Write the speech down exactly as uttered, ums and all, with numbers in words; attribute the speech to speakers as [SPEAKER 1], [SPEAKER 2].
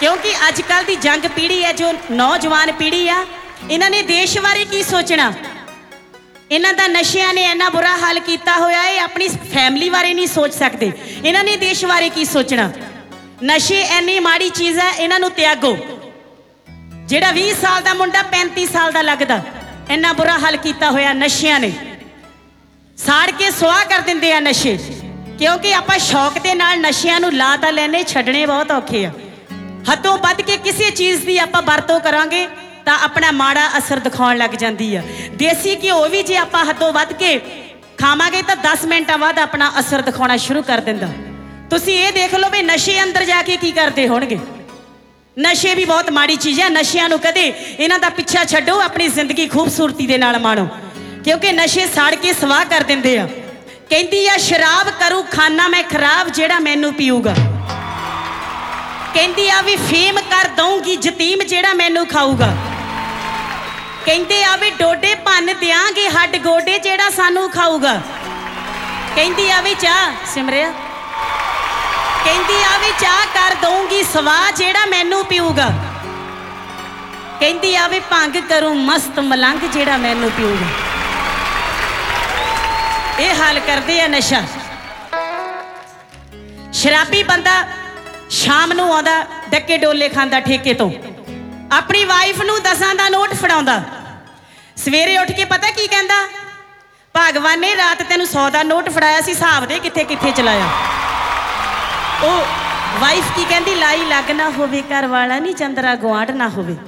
[SPEAKER 1] क्योंकि अजकल की जंग पीढ़ी है, जो नौजवान पीढ़ी आ, इन्होंने देश बारे की सोचना। इन्हों का नशिया ने इन्ना बुरा हाल किया होया है, अपनी फैमिली बारे नहीं सोच सकते। इन्होंने देश बारे की सोचना। नशे इन्नी माड़ी चीज़ है, इन्हों त्यागो। जिहड़ा बीस साल का मुंडा पैंती साल का लगता, इन्ना बुरा हाल किया होया नशिया ने। साड़ के सुआह कर देंदे आ नशे, क्योंकि आपां शौक दे नाल नशियां नूं ला तां लैने, छड्डणे बहुत औखे आ। हदों वध के किसी चीज़ की आपां वरतों करांगे तां अपना माड़ा असर दिखाउण लग जांदी आ। देसी घिओ भी जे आपां हदों वध के खावांगे तां दस मिनटां बाद अपना असर दिखाउणा शुरू कर दिंदा। तुसीं ये देख लो भी नशे अंदर जाके की करते होणगे। नशे भी बहुत माड़ी चीज़ है। नशियां नूं कदे इन्हां दा पिछा छड्डो, अपनी जिंदगी खूबसूरती दे नाल माणो, क्योंकि नशे साड़ के सवाह कर दिंदे आ। कहंदी आ शराब करूँ खाना मैं खराब, जेड़ा मैनू पीऊगा। कहंदी आ भी फेम कर दूंगी जतीम, जेड़ा मैनू खाऊगा। कहंदे आ भी डोडे भन दियांगे हड्ड गोडे, जेड़ा सानू खाऊगा। कहंदी आ भी चाह सिमरिया, कहंदी आ भी चाह कर दूंगी सवाह, जेड़ा मैनू पीऊगा। कहंदी आ भी भंग करूं मस्त मलंग, जेड़ा मैनू पीऊगा। ये हाल करदे आ नशा। शराबी बंदा शाम नूं आउंदा, डक्के डोले खांदा ठेके तो, अपनी वाइफ नूं दसां दा नोट फड़ाउंदा। सवेरे उठ के पता की कहंदा, भगवान ने रात तेनू सौ दा नोट फड़ाया सी, हिसाब दे कित्थे कित्थे चलाया। ओ वाइफ की कहंदी, लाई लग ना होवे घर वाला नी, चंदरा गुआंढ ना होवे।